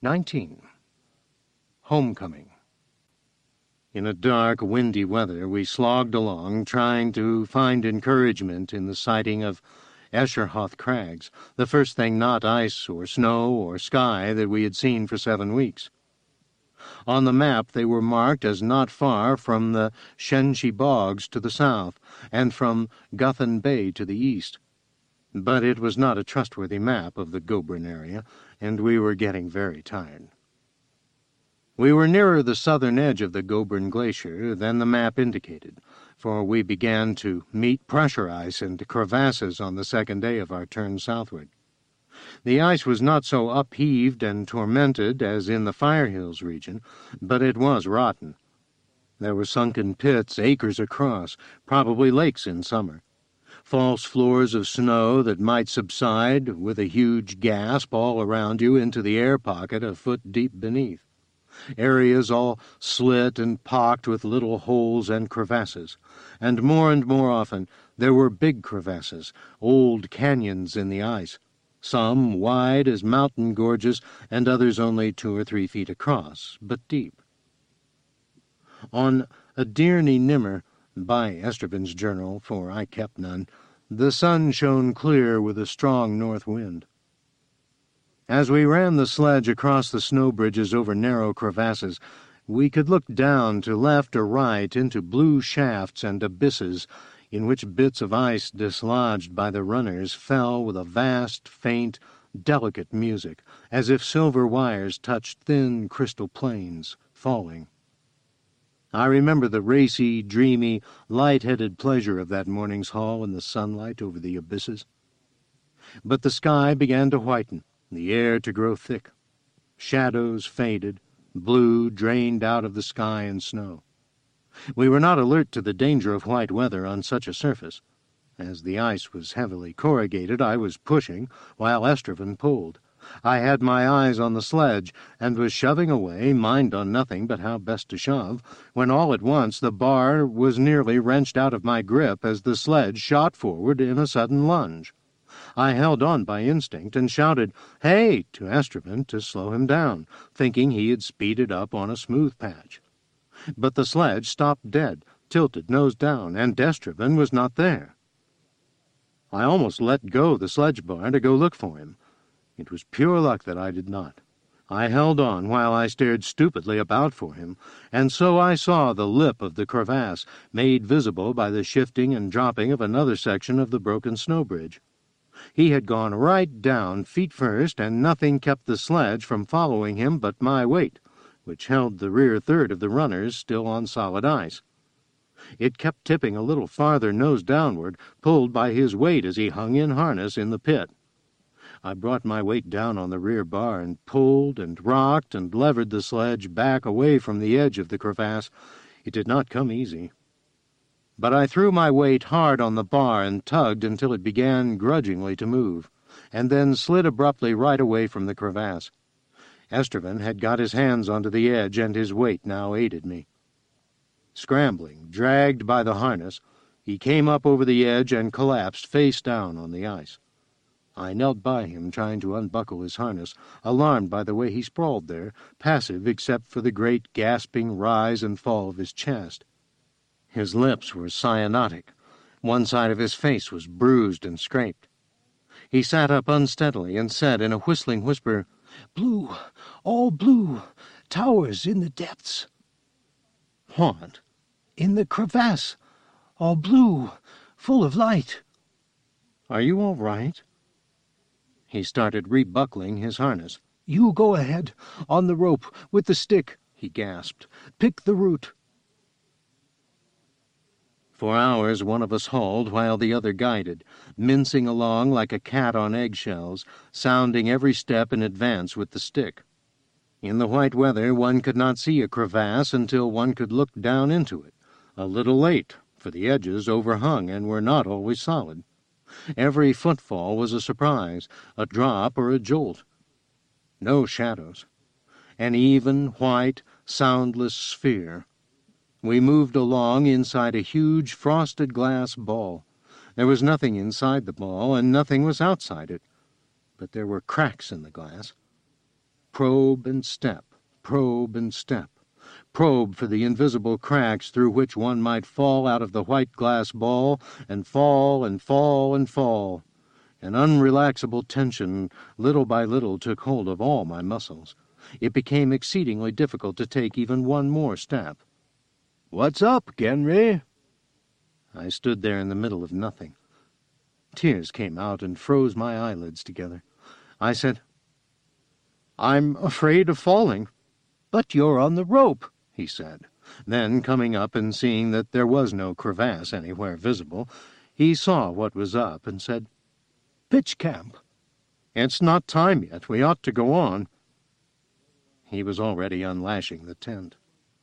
19. Homecoming. In a dark, windy weather, we slogged along, trying to find encouragement in the sighting of Escherhoth Crags, the first thing not ice or snow or sky that we had seen for 7 weeks. On the map they were marked as not far from the Shenchi Bogs to the south, and from Guthan Bay to the east. But it was not a trustworthy map of the Gobrin area, and we were getting very tired. We were nearer the southern edge of the Gobrin Glacier than the map indicated, for we began to meet pressure ice and crevasses on the second day of our turn southward. The ice was not so upheaved and tormented as in the Fire Hills region, but it was rotten. There were sunken pits acres across, probably lakes in summer. False floors of snow that might subside with a huge gasp all around you into the air pocket a foot deep beneath. Areas all slit and pocked with little holes and crevasses, and more often there were big crevasses, old canyons in the ice, some wide as mountain gorges and others only 2 or 3 feet across, but deep. On Adirni Nimmer, by Estrabin's journal, for I kept none, the sun shone clear with a strong north wind. As we ran the sledge across the snow bridges over narrow crevasses, we could look down to left or right into blue shafts and abysses in which bits of ice dislodged by the runners fell with a vast, faint, delicate music, as if silver wires touched thin crystal planes, falling. I remember the racy, dreamy, light-headed pleasure of that morning's haul in the sunlight over the abysses. But the sky began to whiten, the air to grow thick. Shadows faded, blue drained out of the sky and snow. We were not alert to the danger of white weather on such a surface. As the ice was heavily corrugated, I was pushing, while Estraven pulled. I had my eyes on the sledge, and was shoving away, mind on nothing but how best to shove, when all at once the bar was nearly wrenched out of my grip as the sledge shot forward in a sudden lunge. I held on by instinct and shouted, "Hey!" to Estraven to slow him down, thinking he had speeded up on a smooth patch. But the sledge stopped dead, tilted nose down, and Estraven was not there. I almost let go the sledge bar to go look for him. It was pure luck that I did not. I held on while I stared stupidly about for him, and so I saw the lip of the crevasse, made visible by the shifting and dropping of another section of the broken snow bridge. He had gone right down, feet first, and nothing kept the sledge from following him but my weight, which held the rear third of the runners still on solid ice. It kept tipping a little farther nose downward, pulled by his weight as he hung in harness in the pit. I brought my weight down on the rear bar and pulled and rocked and levered the sledge back away from the edge of the crevasse. It did not come easy. But I threw my weight hard on the bar and tugged until it began grudgingly to move, and then slid abruptly right away from the crevasse. Estraven had got his hands onto the edge, and his weight now aided me. Scrambling, dragged by the harness, he came up over the edge and collapsed face down on the ice. I knelt by him, trying to unbuckle his harness, alarmed by the way he sprawled there, passive except for the great gasping rise and fall of his chest. His lips were cyanotic. One side of his face was bruised and scraped. He sat up unsteadily and said in a whistling whisper, "Blue, all blue, towers in the depths." "What?" "In the crevasse, all blue, full of light." "Are you all right?" He started rebuckling his harness. "You go ahead, on the rope, with the stick," he gasped. "Pick the route." For hours one of us hauled while the other guided, mincing along like a cat on eggshells, sounding every step in advance with the stick. In the white weather one could not see a crevasse until one could look down into it, a little late, for the edges overhung and were not always solid. Every footfall was a surprise, a drop or a jolt. No shadows. An even, white, soundless sphere. We moved along inside a huge frosted glass ball. There was nothing inside the ball, and nothing was outside it. But there were cracks in the glass. Probe and step, probe and step. Probe for the invisible cracks through which one might fall out of the white glass ball, and fall and fall and fall. An unrelaxable tension, little by little, took hold of all my muscles. It became exceedingly difficult to take even one more step. "What's up, Genry?" I stood there in the middle of nothing. Tears came out and froze my eyelids together. I said, "I'm afraid of falling." "But you're on the rope," he said. Then, coming up and seeing that there was no crevasse anywhere visible, he saw what was up and said, "Pitch camp." "It's not time yet. We ought to go on." He was already unlashing the tent.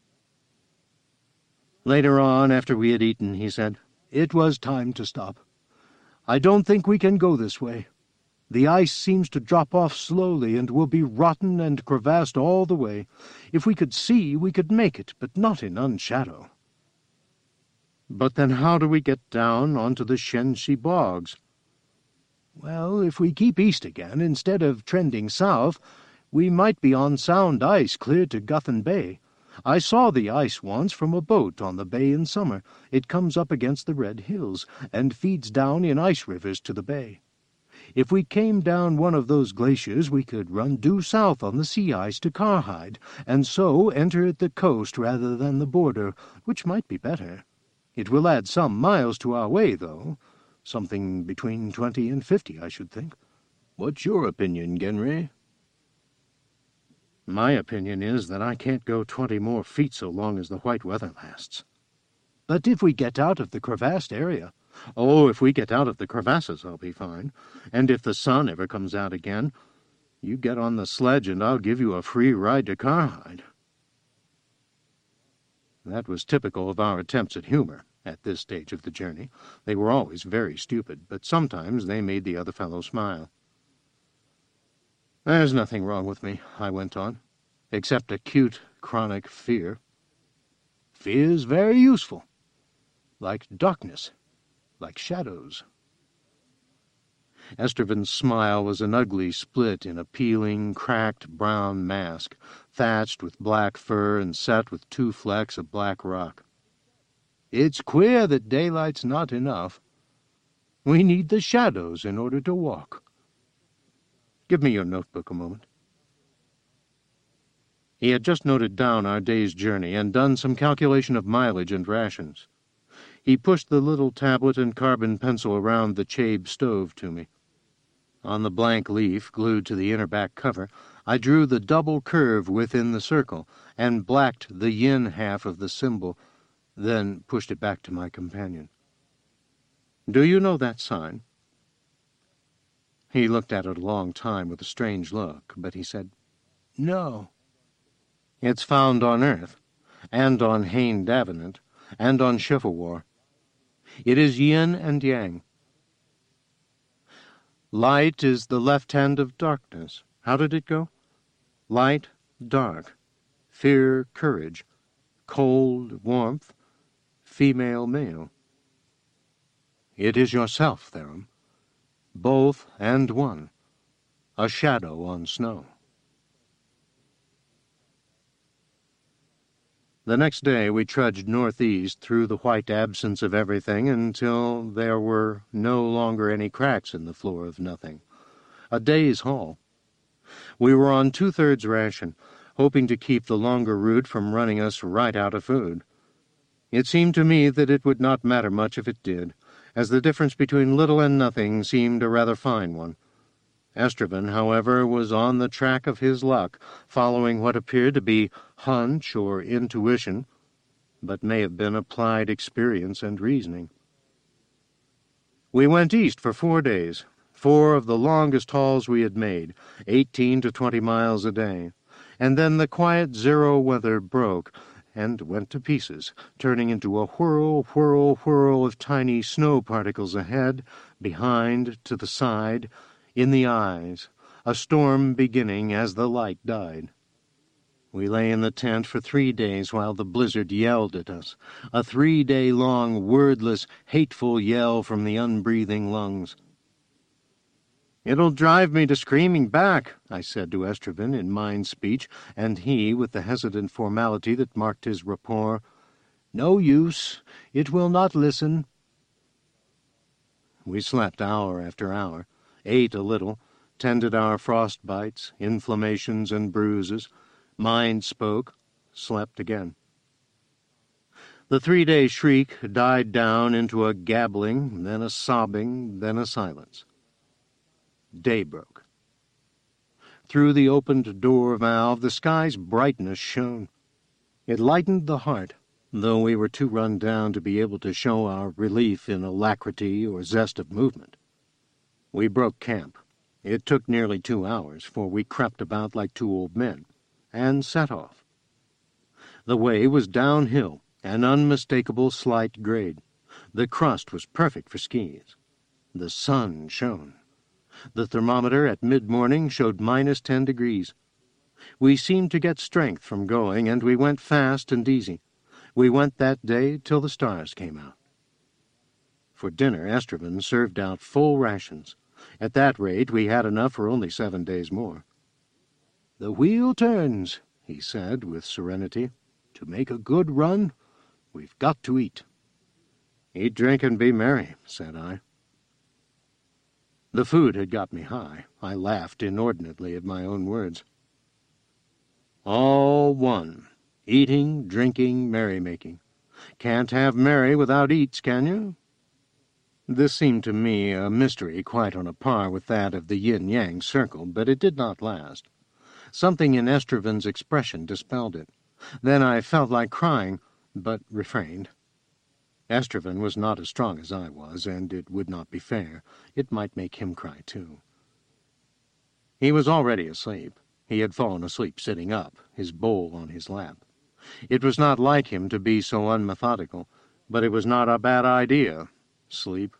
Later on, after we had eaten, he said, "It was time to stop. I don't think we can go this way. The ice seems to drop off slowly and will be rotten and crevassed all the way. If we could see, we could make it, but not in unshadow." "But then how do we get down onto the Shensi bogs?" "Well, if we keep east again, instead of trending south, we might be on sound ice clear to Guthan Bay. I saw the ice once from a boat on the bay in summer. It comes up against the Red Hills, and feeds down in ice rivers to the bay. If we came down one of those glaciers, we could run due south on the sea ice to Karhide, and so enter at the coast rather than the border, which might be better. It will add some miles to our way, though. Something between 20 and 50, I should think. What's your opinion, Genry?" "My opinion is that I can't go 20 more feet so long as the white weather lasts." "But if we get out of the crevassed area—" "Oh, if we get out of the crevasses, I'll be fine. And if the sun ever comes out again, you get on the sledge and I'll give you a free ride to Karhide." That was typical of our attempts at humor at this stage of the journey. They were always very stupid, but sometimes they made the other fellow smile. "There's nothing wrong with me," I went on, "except acute, chronic fear." "Fear's very useful. Like darkness, like shadows." Esterven's smile was an ugly split in a peeling, cracked brown mask, thatched with black fur and set with 2 flecks of black rock. "It's queer that daylight's not enough. We need the shadows in order to walk." "Give me your notebook a moment." He had just noted down our day's journey and done some calculation of mileage and rations. He pushed the little tablet and carbon pencil around the Chabe stove to me. On the blank leaf, glued to the inner back cover, I drew the double curve within the circle and blacked the yin half of the symbol, then pushed it back to my companion. "Do you know that sign?" He looked at it a long time with a strange look, but he said, "No." "It's found on Earth, and on Hain Davenant, and on Chevauwar. It is yin and yang. Light is the left hand of darkness. How did it go? Light, dark. Fear, courage. Cold, warmth. Female, male. It is yourself, Therum. Both and one. A shadow on snow." The next day we trudged northeast through the white absence of everything until there were no longer any cracks in the floor of nothing. A day's haul. We were on 2/3 ration, hoping to keep the longer route from running us right out of food. It seemed to me that it would not matter much if it did, as the difference between little and nothing seemed a rather fine one. Esterven, however, was on the track of his luck, following what appeared to be hunch or intuition, but may have been applied experience and reasoning. We went east for 4 days, 4 of the longest hauls we had made, 18 to 20 miles a day, and then the quiet zero weather broke and went to pieces, turning into a whirl, whirl, whirl of tiny snow particles ahead, behind, to the side, in the eyes, a storm beginning as the light died. We lay in the tent for 3 days while the blizzard yelled at us, a 3-day-long, wordless, hateful yell from the unbreathing lungs. "It'll drive me to screaming back," I said to Estrevan in mind speech, and he, with the hesitant formality that marked his rapport, "No use. It will not listen." We slept hour after hour, ate a little, tended our frostbites, inflammations, and bruises, mind spoke, slept again. The 3-day shriek died down into a gabbling, then a sobbing, then a silence. Day broke. Through the opened door valve the sky's brightness shone. It lightened the heart, though we were too run down to be able to show our relief in alacrity or zest of movement. We broke camp. It took nearly 2 hours, for we crept about like 2 old men, and set off. The way was downhill, an unmistakable slight grade. The crust was perfect for skis. The sun shone. The thermometer at mid-morning showed -10 degrees. We seemed to get strength from going, and we went fast and easy. We went that day till the stars came out. For dinner, Estrevan served out full rations. At that rate, we had enough for only 7 days more. "The wheel turns," he said with serenity. "To make a good run, we've got to eat." "Eat, drink, and be merry," said I. The food had got me high. I laughed inordinately at my own words. All one. Eating, drinking, merrymaking. Can't have merry without eats, can you? This seemed to me a mystery quite on a par with that of the yin-yang circle, but it did not last. Something in Estrevan's expression dispelled it. Then I felt like crying, but refrained. Estrevan was not as strong as I was, and it would not be fair. It might make him cry, too. He was already asleep. He had fallen asleep sitting up, his bowl on his lap. It was not like him to be so unmethodical, but it was not a bad idea, sleep.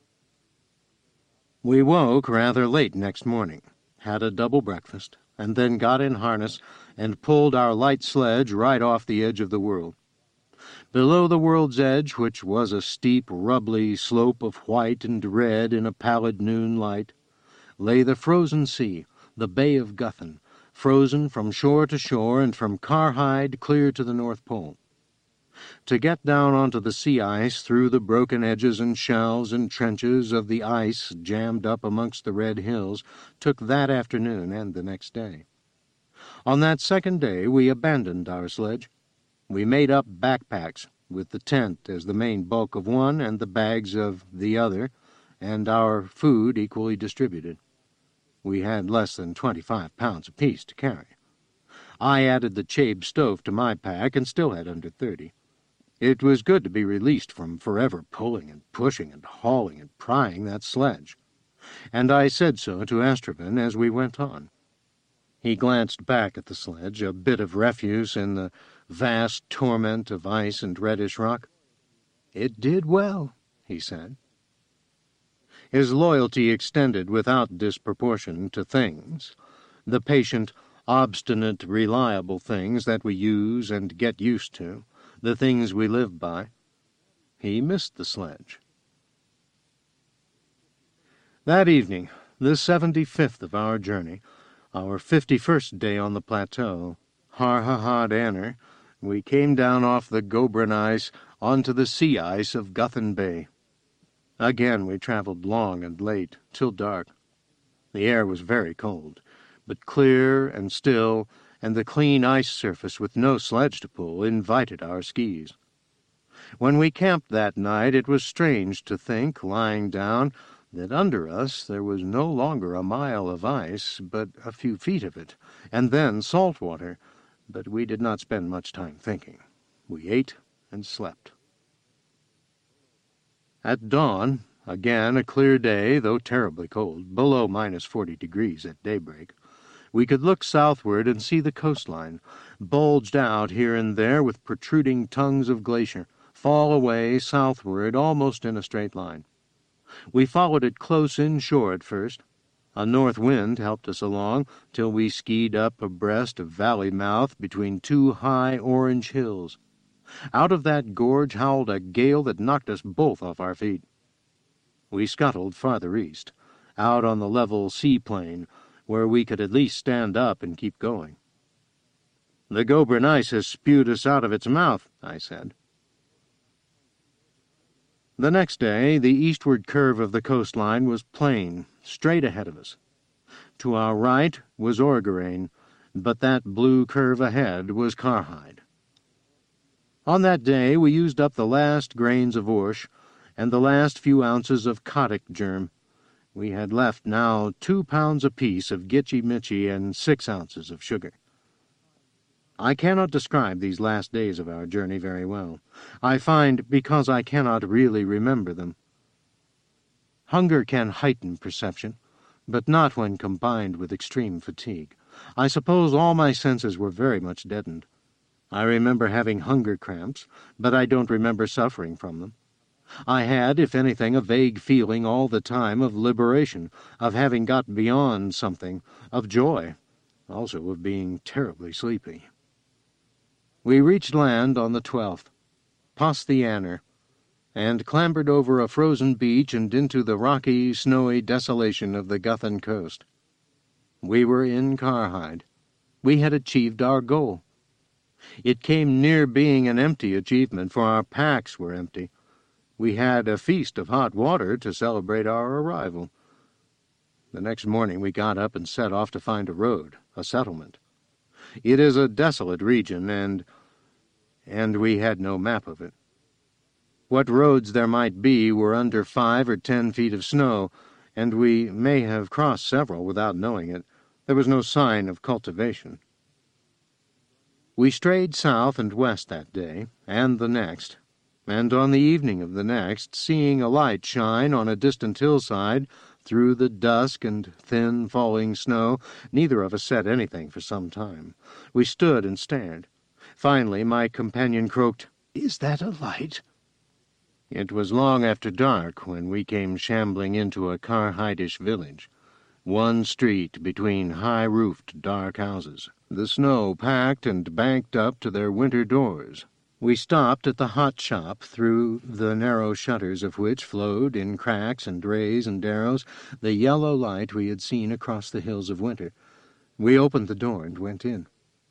We woke rather late next morning, had a double breakfast, and then got in harness and pulled our light sledge right off the edge of the world. Below the world's edge, which was a steep, rubbly slope of white and red in a pallid noon light, lay the frozen sea, the Bay of Guthun, frozen from shore to shore and from Carhide clear to the North Pole. To get down onto the sea ice through the broken edges and shelves and trenches of the ice jammed up amongst the red hills took that afternoon and the next day. On that second day we abandoned our sledge. We made up backpacks, with the tent as the main bulk of one and the bags of the other, and our food equally distributed. We had less than 25 pounds apiece to carry. I added the Chabe stove to my pack and still had under 30. It was good to be released from forever pulling and pushing and hauling and prying that sledge, and I said so to Estrevan as we went on. He glanced back at the sledge, a bit of refuse in the vast torment of ice and reddish rock. "It did well," he said. His loyalty extended without disproportion to things, the patient, obstinate, reliable things that we use and get used to, the things we live by. He missed the sledge. That evening, the 75th of our journey, our 51st day on the plateau, Har Ha Ha Danner, we came down off the Gobrin ice onto the sea ice of Guthun Bay. Again we traveled long and late, till dark. The air was very cold, but clear and still, and the clean ice surface with no sledge to pull invited our skis. When we camped that night, it was strange to think, lying down, that under us there was no longer a mile of ice, but a few feet of it, and then salt water. But we did not spend much time thinking. We ate and slept. At dawn, again a clear day, though terribly cold, below -40 degrees at daybreak, we could look southward and see the coastline, bulged out here and there with protruding tongues of glacier, fall away southward almost in a straight line. We followed it close inshore at first. A north wind helped us along till we skied up abreast of valley mouth between 2 high orange hills. Out of that gorge howled a gale that knocked us both off our feet. We scuttled farther east, out on the level seaplain, where we could at least stand up and keep going. "The Gobrin ice has spewed us out of its mouth," I said. The next day, the eastward curve of the coastline was plain, straight ahead of us. To our right was Orgarain, but that blue curve ahead was Karhide. On that day we used up the last grains of orsh and the last few ounces of kotick germ. We had left now 2 pounds apiece of gitchy-mitchy and 6 ounces of sugar. I cannot describe these last days of our journey very well, I find, because I cannot really remember them. Hunger can heighten perception, but not when combined with extreme fatigue. I suppose all my senses were very much deadened. I remember having hunger cramps, but I don't remember suffering from them. I had, if anything, a vague feeling all the time of liberation, of having got beyond something, of joy, also of being terribly sleepy. We reached land on the 12th, past the Anner, and clambered over a frozen beach and into the rocky, snowy desolation of the Guthan coast. We were in Karhide. We had achieved our goal. It came near being an empty achievement, for our packs were empty. We had a feast of hot water to celebrate our arrival. The next morning we got up and set off to find a road, a settlement. It is a desolate region, and we had no map of it. What roads there might be were under 5 or 10 feet of snow, and we may have crossed several without knowing it. There was no sign of cultivation. We strayed south and west that day, and the next, and on the evening of the next, seeing a light shine on a distant hillside through the dusk and thin falling snow, neither of us said anything for some time. We stood and stared. Finally my companion croaked, "Is that a light?" It was long after dark when we came shambling into a Karhidish village, one street between high-roofed dark houses, the snow packed and banked up to their winter doors. We stopped at the hot shop, through the narrow shutters of which flowed, in cracks and rays and arrows, the yellow light we had seen across the hills of winter. We opened the door and went in.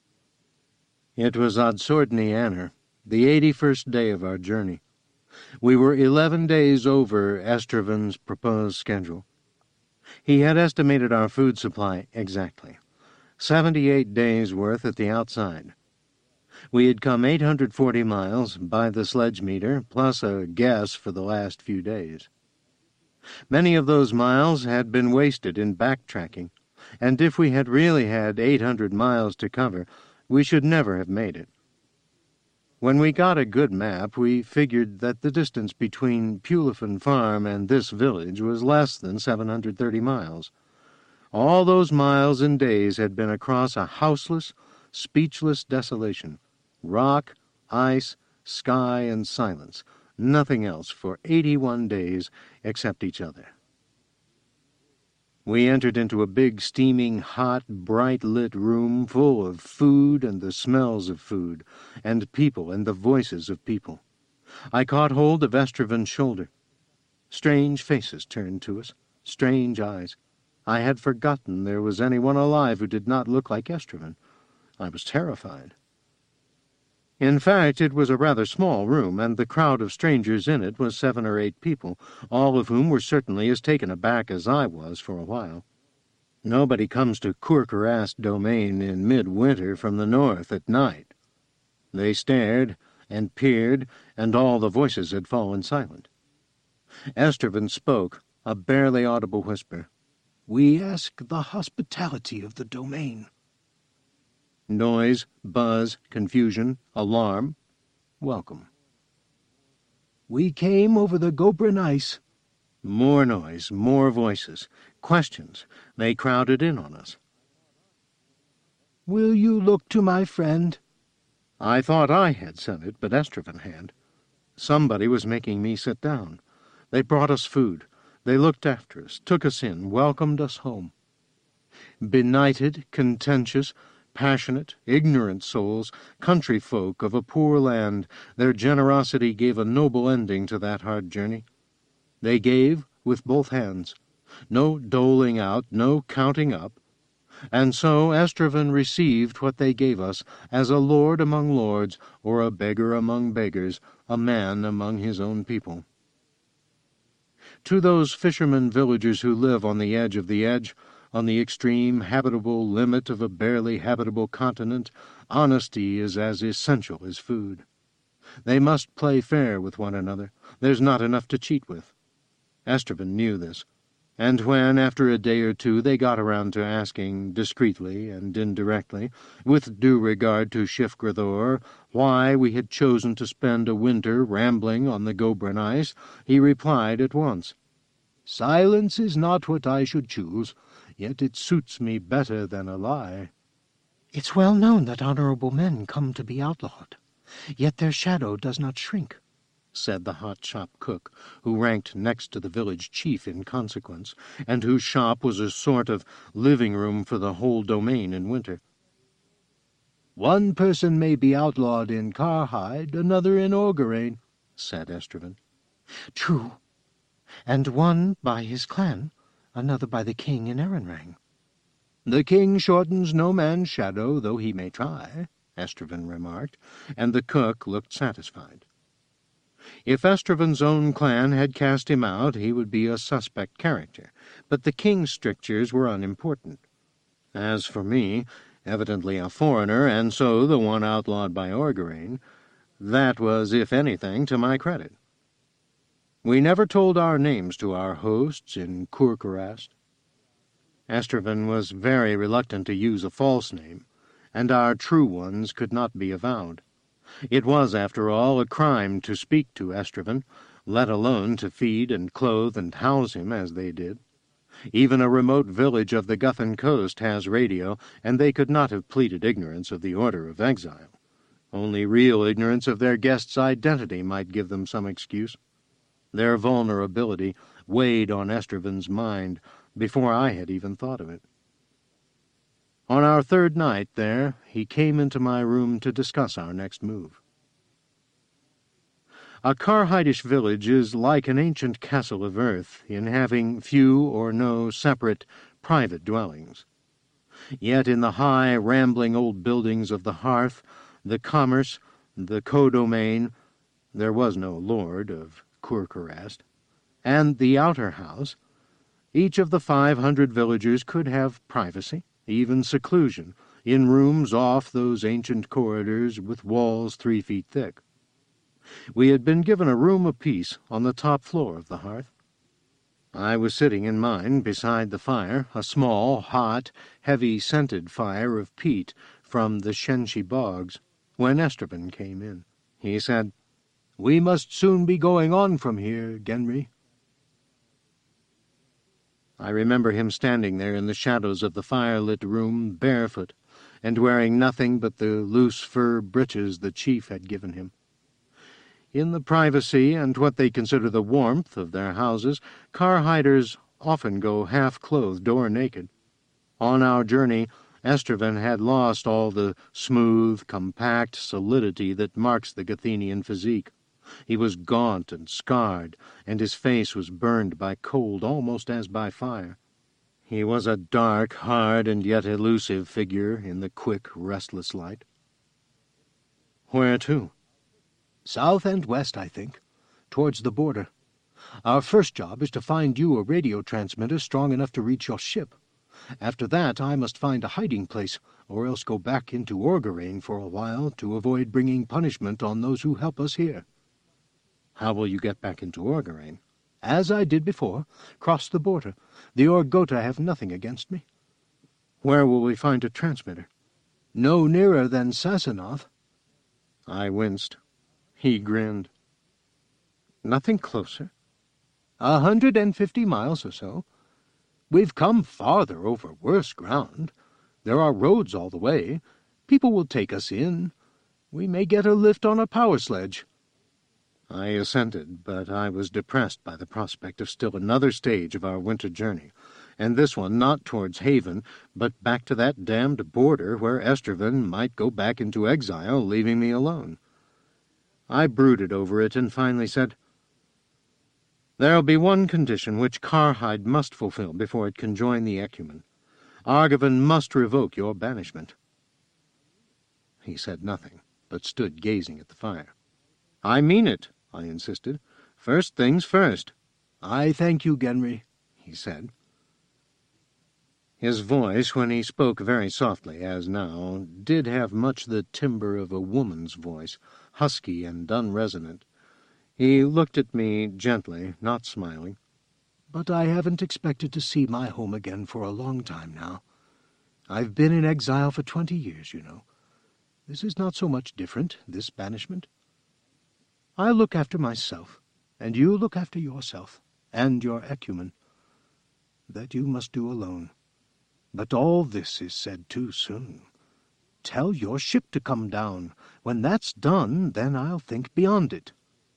It was Odsordny Anner, the 81st day of our journey. We were 11 days over Estraven's proposed schedule. He had estimated our food supply exactly, 78 days' worth at the outside. We had come 840 miles by the sledge meter, plus a guess for the last few days. Many of those miles had been wasted in backtracking, and if we had really had 800 miles to cover, we should never have made it. When we got a good map, we figured that the distance between Pulafin Farm and this village was less than 730 miles. All those miles and days had been across a houseless, speechless desolation. Rock, ice, sky, and silence. Nothing else for 81 days except each other. We entered into a big, steaming, hot, bright-lit room full of food and the smells of food, and people and the voices of people. I caught hold of Estraven's shoulder. Strange faces turned to us, strange eyes. I had forgotten there was anyone alive who did not look like Estraven. I was terrified. In fact, it was a rather small room, and the crowd of strangers in it was 7 or 8 people, all of whom were certainly as taken aback as I was for a while. Nobody comes to Kurkurast domain in midwinter from the north at night. They stared and peered, and all the voices had fallen silent. Estraven spoke, a barely audible whisper. "We ask the hospitality of the domain." Noise, buzz, confusion, alarm, welcome. "We came over the Gobrin ice." More noise, more voices, questions. They crowded in on us. "Will you look to my friend?" I thought I had said it, but Estraven had. Somebody was making me sit down. They brought us food. They looked after us, took us in, welcomed us home. Benighted, contentious, passionate, ignorant souls, country folk of a poor land, their generosity gave a noble ending to that hard journey. They gave with both hands. no doling out, no counting up. And so Estraven received what they gave us, as a lord among lords, or a beggar among beggars, a man among his own people. To those fishermen villagers who live on the edge, on the extreme habitable limit of a barely habitable continent, honesty is as essential as food. They must play fair with one another. There's not enough to cheat with. Estraven knew this, and when, after a day or two, they got around to asking, discreetly and indirectly, with due regard to Shif Grythor, why we had chosen to spend a winter rambling on the Gobran ice, he replied at once, "Silence is not what I should choose, yet it suits me better than a lie." "It's well known that honorable men come to be outlawed, yet their shadow does not shrink," said the hot shop cook, who ranked next to the village chief in consequence, and whose shop was a sort of living-room for the whole domain in winter. "One person may be outlawed in Karhide, another in Orgarain," said Estraven. "True, and one by his clan, another by the king in Erenrang." "The king shortens no man's shadow, though he may try," Estraven remarked, and the cook looked satisfied. If Estraven's own clan had cast him out, he would be a suspect character, but the king's strictures were unimportant. As for me, evidently a foreigner, and so the one outlawed by Orgarain, that was, if anything, to my credit. We never told our names to our hosts in Kurkurast. Estraven was very reluctant to use a false name, and our true ones could not be avowed. It was, after all, a crime to speak to Estraven, let alone to feed and clothe and house him as they did. Even a remote village of the Guthan coast has radio, and they could not have pleaded ignorance of the order of exile. Only real ignorance of their guest's identity might give them some excuse. Their vulnerability weighed on Estraven's mind before I had even thought of it. On our third night there, he came into my room to discuss our next move. A Karhidish village is like an ancient castle of earth in having few or no separate private dwellings. Yet in the high, rambling old buildings of the hearth, the commerce, the co-domain, there was no lord of Kurkurast, and the outer house, each of the 500 villagers could have privacy, even seclusion, in rooms off those ancient corridors with walls 3 feet thick. We had been given a room apiece on the top floor of the hearth. I was sitting in mine beside the fire, a small, hot, heavy-scented fire of peat from the Shenshi bogs, when Estraven came in. He said, "We must soon be going on from here, Genry." I remember him standing there in the shadows of the fire-lit room, barefoot, and wearing nothing but the loose fur breeches the chief had given him. In the privacy and what they consider the warmth of their houses, Karhiders often go half-clothed or naked. On our journey, Estraven had lost all the smooth, compact solidity that marks the Gathenian physique. He was gaunt and scarred, and his face was burned by cold almost as by fire. He was a dark, hard, and yet elusive figure in the quick, restless light. "Where to?" "South and west, I think, towards the border. Our first job is to find you a radio transmitter strong enough to reach your ship. After that I must find a hiding place, or else go back into Orgarain for a while to avoid bringing punishment on those who help us here." "How will you get back into Orgarain?" "As I did before, cross the border. The Orgota have nothing against me." "Where will we find a transmitter?" "No nearer than Sasanoth." I winced. He grinned. "Nothing closer?" 150 miles or so. We've come farther over worse ground. There are roads all the way. People will take us in. We may get a lift on a power sledge." I assented, but I was depressed by the prospect of still another stage of our winter journey, and this one not towards Haven, but back to that damned border where Estraven might go back into exile, leaving me alone. I brooded over it and finally said, There'll be one condition which Karhide must fulfill before it can join the Ecumen. Argivan must revoke your banishment." He said nothing, but stood gazing at the fire. "I mean it," I insisted. "First things first." "I thank you, Genry," he said. His voice, when he spoke very softly, as now, did have much the timbre of a woman's voice, husky and unresonant. He looked at me gently, not smiling. "But I haven't expected to see my home again for a long time now. I've been in exile for 20 years, you know. This is not so much different, this banishment. I'll look after myself, and you look after yourself, and your Ecumen. That you must do alone. But all this is said too soon. Tell your ship to come down. When that's done, then I'll think beyond it."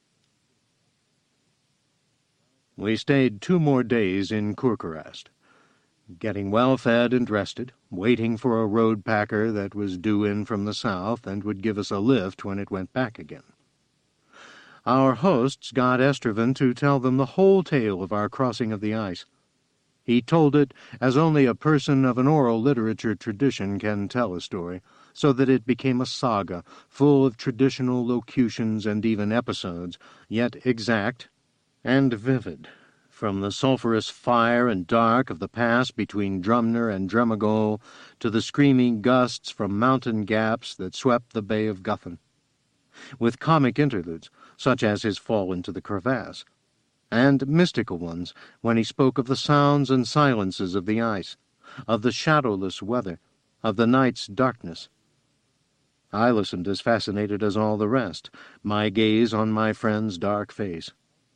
We stayed 2 more days in Kurkurast, getting well fed and rested, waiting for a road packer that was due in from the south and would give us a lift when it went back again. Our hosts got Estervan to tell them the whole tale of our crossing of the ice. He told it as only a person of an oral literature tradition can tell a story, so that it became a saga, full of traditional locutions and even episodes, yet exact and vivid, from the sulphurous fire and dark of the pass between Drumner and Dremagol to the screaming gusts from mountain gaps that swept the Bay of Guthun, with comic interludes, such as his fall into the crevasse, and mystical ones when he spoke of the sounds and silences of the ice, of the shadowless weather, of the night's darkness. I listened as fascinated as all the rest, my gaze on my friend's dark face.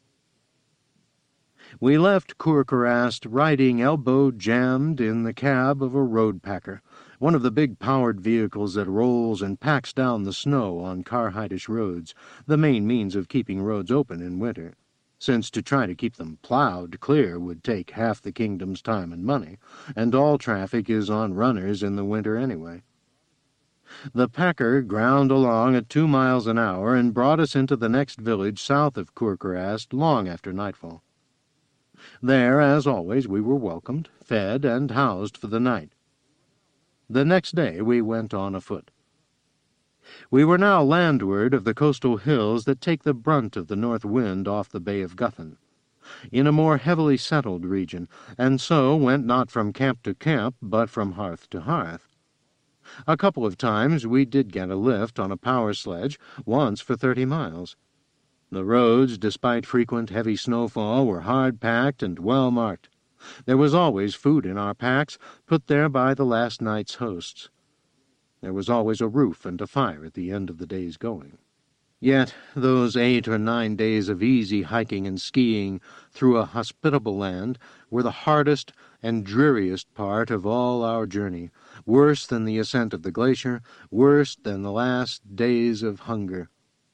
We left Kurkurast riding elbow-jammed in the cab of a road packer, one of the big powered vehicles that rolls and packs down the snow on Karhidish roads, the main means of keeping roads open in winter, since to try to keep them plowed clear would take half the kingdom's time and money, and all traffic is on runners in the winter anyway. The packer ground along at 2 miles an hour and brought us into the next village south of Kurkurast long after nightfall. There, as always, we were welcomed, fed, and housed for the night. The next day we went on afoot. We were now landward of the coastal hills that take the brunt of the north wind off the Bay of Guthun, in a more heavily settled region, and so went not from camp to camp, but from hearth to hearth. A couple of times we did get a lift on a power sledge, once for 30 miles. The roads, despite frequent heavy snowfall, were hard-packed and well-marked. There was always food in our packs, put there by the last night's hosts. There was always a roof and a fire at the end of the day's going. Yet those 8 or 9 days of easy hiking and skiing through a hospitable land were the hardest and dreariest part of all our journey, worse than the ascent of the glacier, worse than the last days of hunger.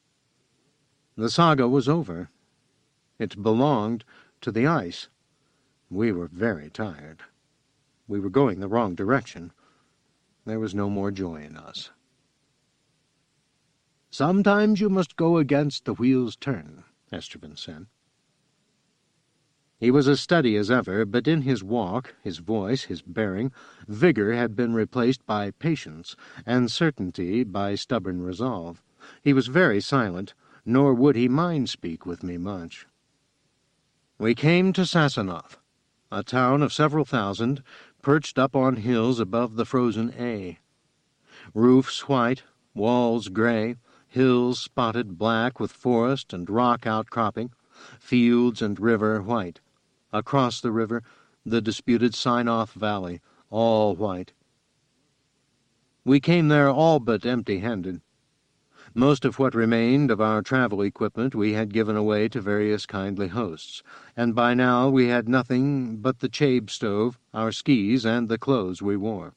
The saga was over. It belonged to the ice. We were very tired. We were going the wrong direction. There was no more joy in us. "Sometimes you must go against the wheel's turn," Estervan said. He was as steady as ever, but in his walk, his voice, his bearing, vigor had been replaced by patience, and certainty by stubborn resolve. He was very silent, nor would he mind speak with me much. We came to Sasanoth, a town of several thousand, perched up on hills above the frozen A. Roofs white, walls gray, hills spotted black with forest and rock outcropping, fields and river white. Across the river, the disputed Sinoth Valley, all white. We came there all but empty-handed. Most of what remained of our travel equipment we had given away to various kindly hosts, and by now we had nothing but the chabe stove, our skis, and the clothes we wore.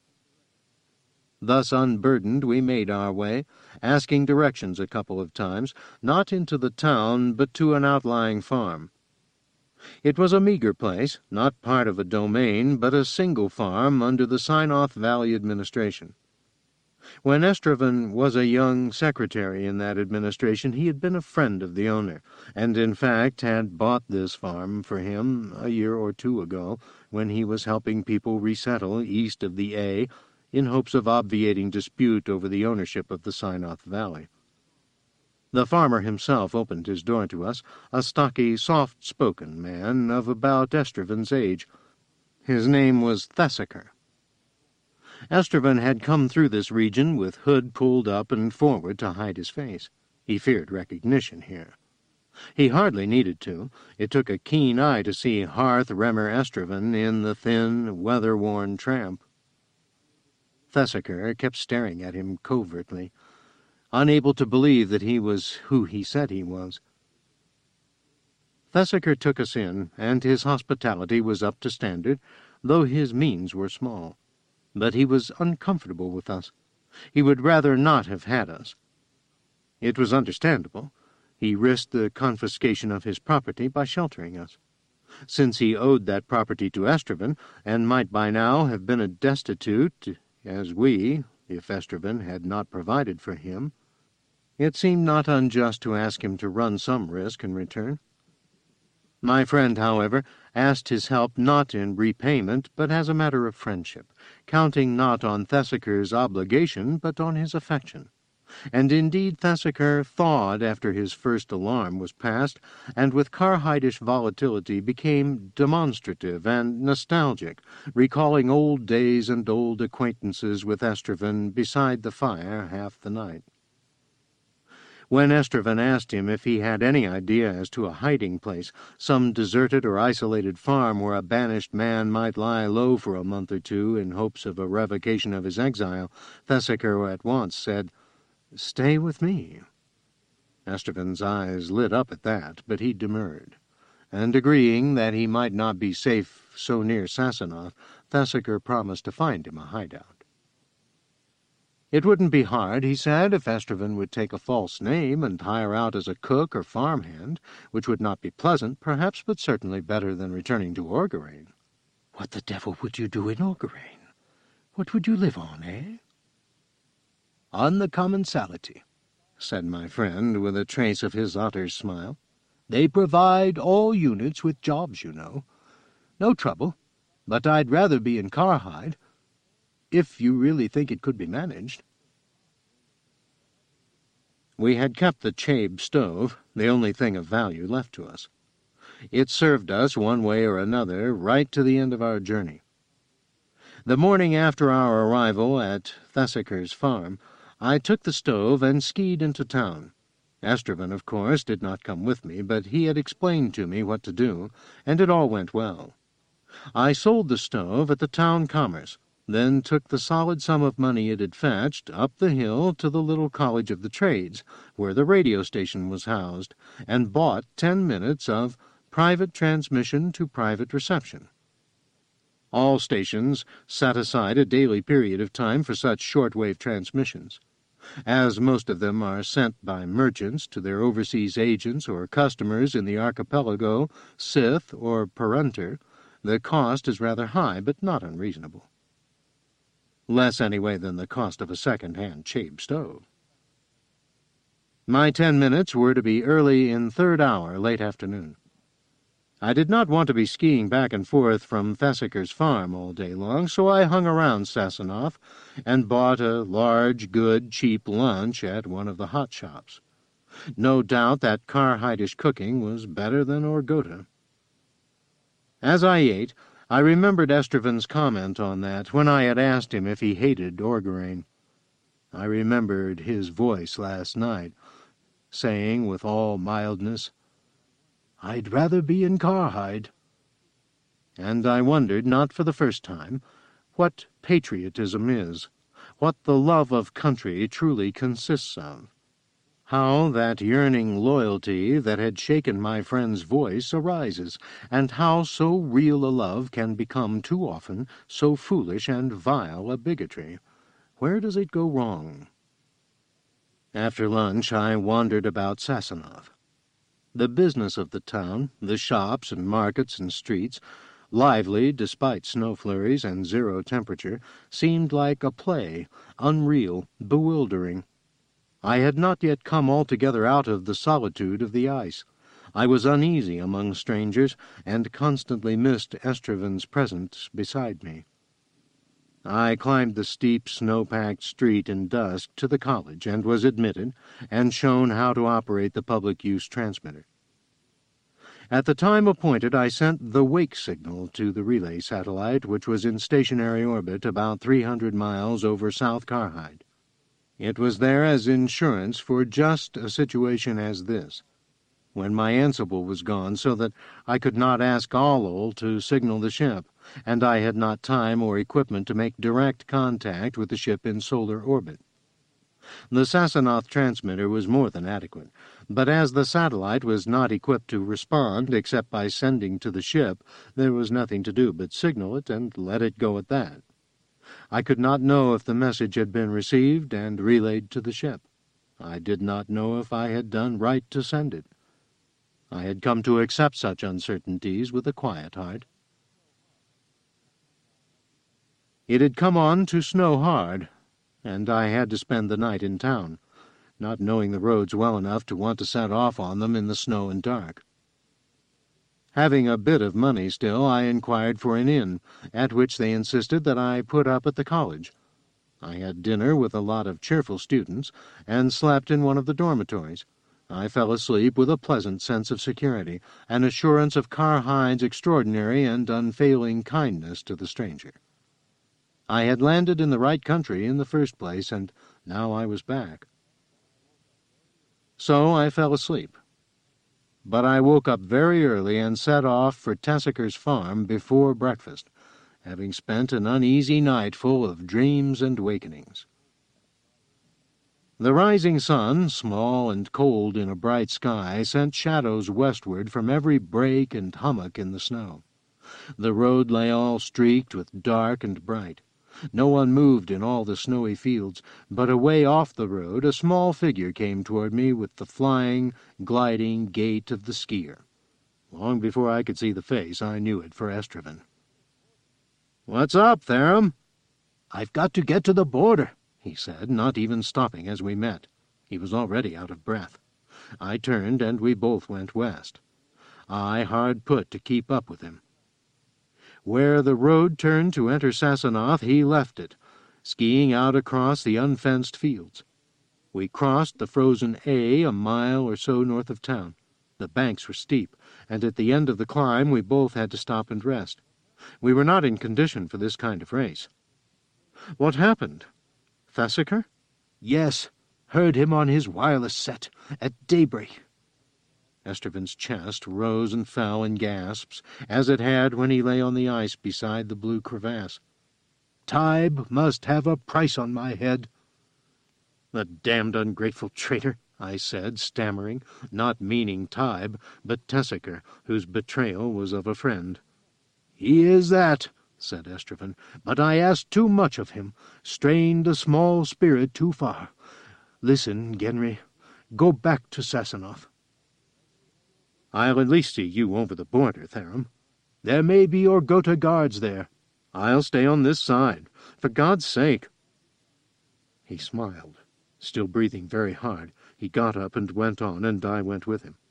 Thus unburdened we made our way, asking directions a couple of times, not into the town, but to an outlying farm. It was a meager place, not part of a domain, but a single farm under the Sinoth Valley administration. When Estroven was a young secretary in that administration, he had been a friend of the owner, and in fact had bought this farm for him a year or two ago, when he was helping people resettle east of the A in hopes of obviating dispute over the ownership of the Synoth Valley. The farmer himself opened his door to us, a stocky, soft-spoken man of about Estroven's age. His name was Thesiger. Estroven had come through this region with hood pulled up and forward to hide his face. He feared recognition here. He hardly needed to. It took a keen eye to see Hearth Remmer Estroven in the thin, weather-worn tramp. Thesiger kept staring at him covertly, unable to believe that he was who he said he was. Thesiger took us in, and his hospitality was up to standard, though his means were small. But he was uncomfortable with us. He would rather not have had us. It was understandable. He risked the confiscation of his property by sheltering us. Since he owed that property to Estroven, and might by now have been as destitute as we, if Estroven had not provided for him, it seemed not unjust to ask him to run some risk in return. My friend, however, asked his help not in repayment, but as a matter of friendship, counting not on Thesiger's obligation, but on his affection. And indeed Thesiger thawed after his first alarm was past, and with Carhydeish volatility became demonstrative and nostalgic, recalling old days and old acquaintances with Estroven beside the fire half the night. When Estroven asked him if he had any idea as to a hiding place, some deserted or isolated farm where a banished man might lie low for a month or two in hopes of a revocation of his exile, Thesiger at once said, "Stay with me." Estroven's eyes lit up at that, but he demurred, and agreeing that he might not be safe so near Sasanoth, Thesiger promised to find him a hideout. It wouldn't be hard, he said, if Estroven would take a false name and hire out as a cook or farmhand, which would not be pleasant, perhaps, but certainly better than returning to Orgarain. What the devil would you do in Orgarain? What would you live on, eh? On the commensality, said my friend, with a trace of his otter's smile. They provide all units with jobs, you know. No trouble, but I'd rather be in Carhide, if you really think it could be managed. We had kept the Chabe stove, the only thing of value left to us. It served us one way or another right to the end of our journey. The morning after our arrival at Thesiger's farm, I took the stove and skied into town. Estroven, of course, did not come with me, but he had explained to me what to do, and it all went well. I sold the stove at the town commerce, then took the solid sum of money it had fetched up the hill to the little College of the Trades, where the radio station was housed, and bought 10 minutes of private transmission to private reception. All stations set aside a daily period of time for such shortwave transmissions. As most of them are sent by merchants to their overseas agents or customers in the archipelago, Sith, or Perunter, the cost is rather high, but not unreasonable. Less, anyway, than the cost of a second-hand Chabe stove. My 10 minutes were to be early in third hour, late afternoon. I did not want to be skiing back and forth from Thesiger's farm all day long, so I hung around Sasanoth and bought a large, good, cheap lunch at one of the hot shops. No doubt that Carhydeish cooking was better than Orgota. As I ate, I remembered Estroven's comment on that when I had asked him if he hated Orgarain. I remembered his voice last night, saying with all mildness, "I'd rather be in Carhide." And I wondered, not for the first time, what patriotism is, what the love of country truly consists of, how that yearning loyalty that had shaken my friend's voice arises, and how so real a love can become too often so foolish and vile a bigotry. Where does it go wrong? After lunch I wandered about Sasanoth. The business of the town, the shops and markets and streets, lively despite snow flurries and zero temperature, seemed like a play, unreal, bewildering. I had not yet come altogether out of the solitude of the ice. I was uneasy among strangers, and constantly missed Estreven's presence beside me. I climbed the steep, snow-packed street in dusk to the college, and was admitted, and shown how to operate the public-use transmitter. At the time appointed, I sent the wake signal to the relay satellite, which was in stationary orbit about 300 miles over South Carhide. It was there as insurance for just a situation as this, when my Ansible was gone, so that I could not ask Allel to signal the ship, and I had not time or equipment to make direct contact with the ship in solar orbit. The Sasanoth transmitter was more than adequate, but as the satellite was not equipped to respond except by sending to the ship, there was nothing to do but signal it and let it go at that. I could not know if the message had been received and relayed to the ship. I did not know if I had done right to send it. I had come to accept such uncertainties with a quiet heart. It had come on to snow hard, and I had to spend the night in town, not knowing the roads well enough to want to set off on them in the snow and dark. Having a bit of money still, I inquired for an inn, at which they insisted that I put up at the college. I had dinner with a lot of cheerful students, and slept in one of the dormitories. I fell asleep with a pleasant sense of security, an assurance of Carhide's extraordinary and unfailing kindness to the stranger. I had landed in the right country in the first place, and now I was back. So I fell asleep. But I woke up very early and set off for Tessacre's farm before breakfast, having spent an uneasy night full of dreams and wakenings. The rising sun, small and cold in a bright sky, sent shadows westward from every break and hummock in the snow. The road lay all streaked with dark and bright. No one moved in all the snowy fields, but away off the road a small figure came toward me with the flying, gliding gait of the skier. Long before I could see the face, I knew it for Estreven. "What's up, Therum?" "I've got to get to the border," he said, not even stopping as we met. He was already out of breath. I turned, and we both went west. I hard put to keep up with him. Where the road turned to enter Sasanoth, he left it, skiing out across the unfenced fields. We crossed the frozen A mile or so north of town. The banks were steep, and at the end of the climb we both had to stop and rest. We were not in condition for this kind of race. "What happened? Thessaker?" "Yes. Heard him on his wireless set at daybreak." Estreven's chest rose and fell in gasps, as it had when he lay on the ice beside the blue crevasse. "Tybe must have a price on my head." "The damned ungrateful traitor," I said, stammering, not meaning Tybe, but Tessaker, whose betrayal was of a friend. "He is that," said Estreven, "but I asked too much of him, strained the small spirit too far. Listen, Genry, go back to Sasanoth." "I'll at least see you over the border, Therum." "There may be Orgota guards there." "I'll stay on this side. For God's sake." He smiled. Still breathing very hard, he got up and went on, and I went with him.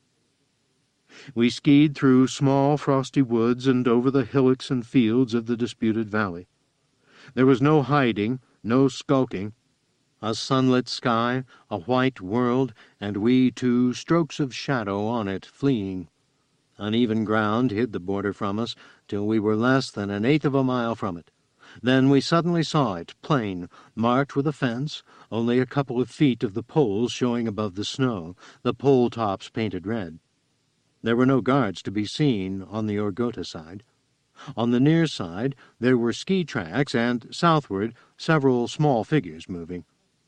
We skied through small frosty woods and over the hillocks and fields of the disputed valley. There was no hiding, no skulking. A sunlit sky, a white world, and we two strokes of shadow on it, fleeing. Uneven ground hid the border from us till we were less than an eighth of a mile from it. Then we suddenly saw it, plain, marked with a fence, only a couple of feet of the poles showing above the snow, the pole tops painted red. There were no guards to be seen on the Orgota side. On the near side there were ski tracks, and southward several small figures moving.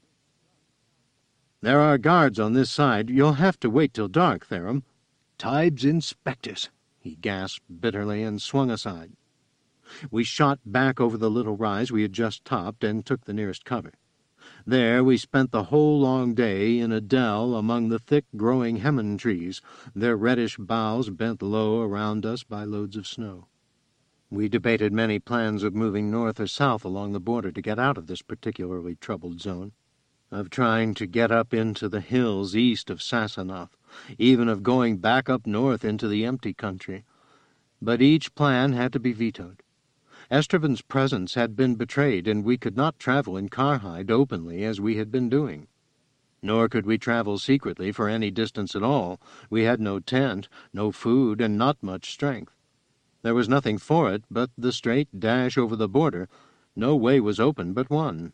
"There are guards on this side. You'll have to wait till dark, Therum." "Tybe's inspectors," he gasped bitterly, and swung aside. We shot back over the little rise we had just topped and took the nearest cover. There we spent the whole long day in a dell among the thick-growing hemon trees, their reddish boughs bent low around us by loads of snow. We debated many plans of moving north or south along the border to get out of this particularly troubled zone, of trying to get up into the hills east of Sasanoth, even of going back up north into the empty country. But each plan had to be vetoed. Esterven's presence had been betrayed, and we could not travel in Karhide openly as we had been doing. Nor could we travel secretly for any distance at all. We had no tent, no food, and not much strength. There was nothing for it but the straight dash over the border. No way was open but one.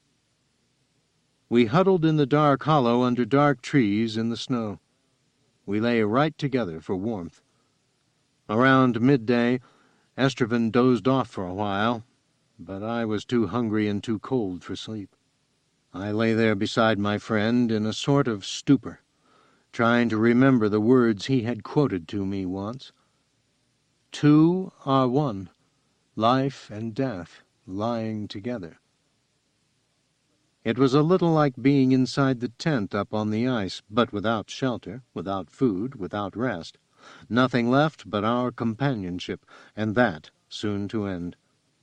We huddled in the dark hollow under dark trees in the snow. We lay right together for warmth. Around midday, Esterven dozed off for a while, but I was too hungry and too cold for sleep. I lay there beside my friend in a sort of stupor, trying to remember the words he had quoted to me once. Two are one, life and death lying together. It was a little like being inside the tent up on the ice, but without shelter, without food, without rest. Nothing left but our companionship, and that soon to end.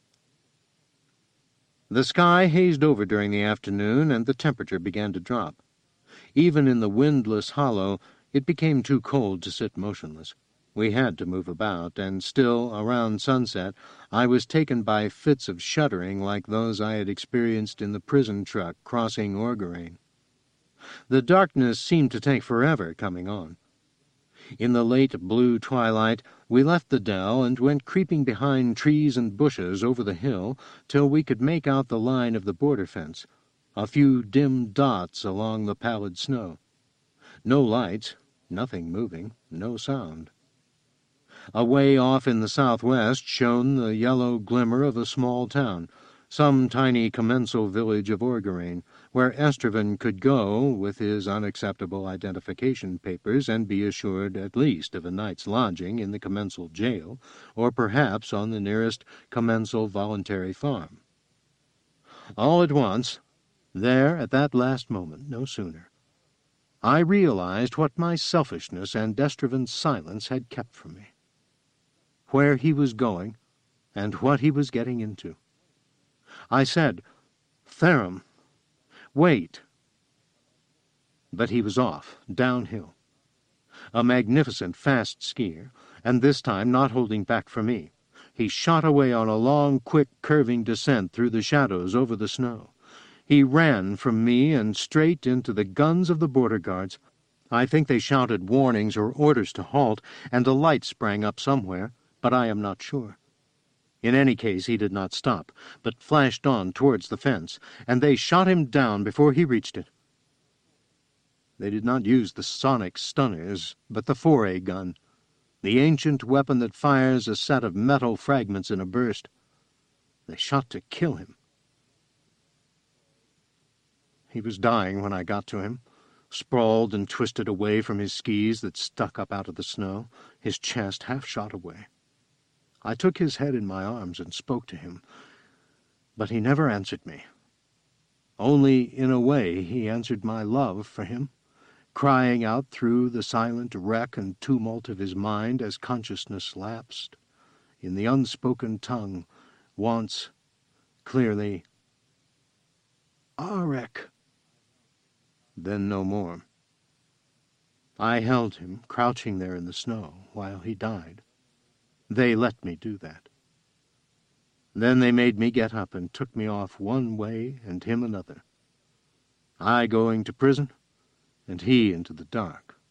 The sky hazed over during the afternoon, and the temperature began to drop. Even in the windless hollow, it became too cold to sit motionless. We had to move about, and still, around sunset, I was taken by fits of shuddering like those I had experienced in the prison truck crossing Orgarain. The darkness seemed to take forever coming on. In the late blue twilight, we left the dell and went creeping behind trees and bushes over the hill till we could make out the line of the border fence, a few dim dots along the pallid snow. No lights, nothing moving, no sound. Away off in the southwest shone the yellow glimmer of a small town, some tiny commensal village of Orgarain, where Esterven could go with his unacceptable identification papers and be assured at least of a night's lodging in the commensal jail, or perhaps on the nearest commensal voluntary farm. All at once, there at that last moment, no sooner, I realized what my selfishness and Esterven's silence had kept from me, where he was going, and what he was getting into. I said, "Therum, wait." But he was off, downhill. A magnificent fast skier, and this time not holding back for me. He shot away on a long, quick, curving descent through the shadows over the snow. He ran from me and straight into the guns of the border guards. I think they shouted warnings or orders to halt, and a light sprang up somewhere, but I am not sure. In any case, he did not stop, but flashed on towards the fence, and they shot him down before he reached it. They did not use the sonic stunners, but the foray gun, the ancient weapon that fires a set of metal fragments in a burst. They shot to kill him. He was dying when I got to him, sprawled and twisted away from his skis that stuck up out of the snow, his chest half shot away. I took his head in my arms and spoke to him, but he never answered me. Only, in a way, he answered my love for him, crying out through the silent wreck and tumult of his mind as consciousness lapsed, in the unspoken tongue, once, clearly, "Arek," then no more. I held him, crouching there in the snow, while he died. They let me do that. Then they made me get up and took me off one way and him another. I going to prison, and he into the dark.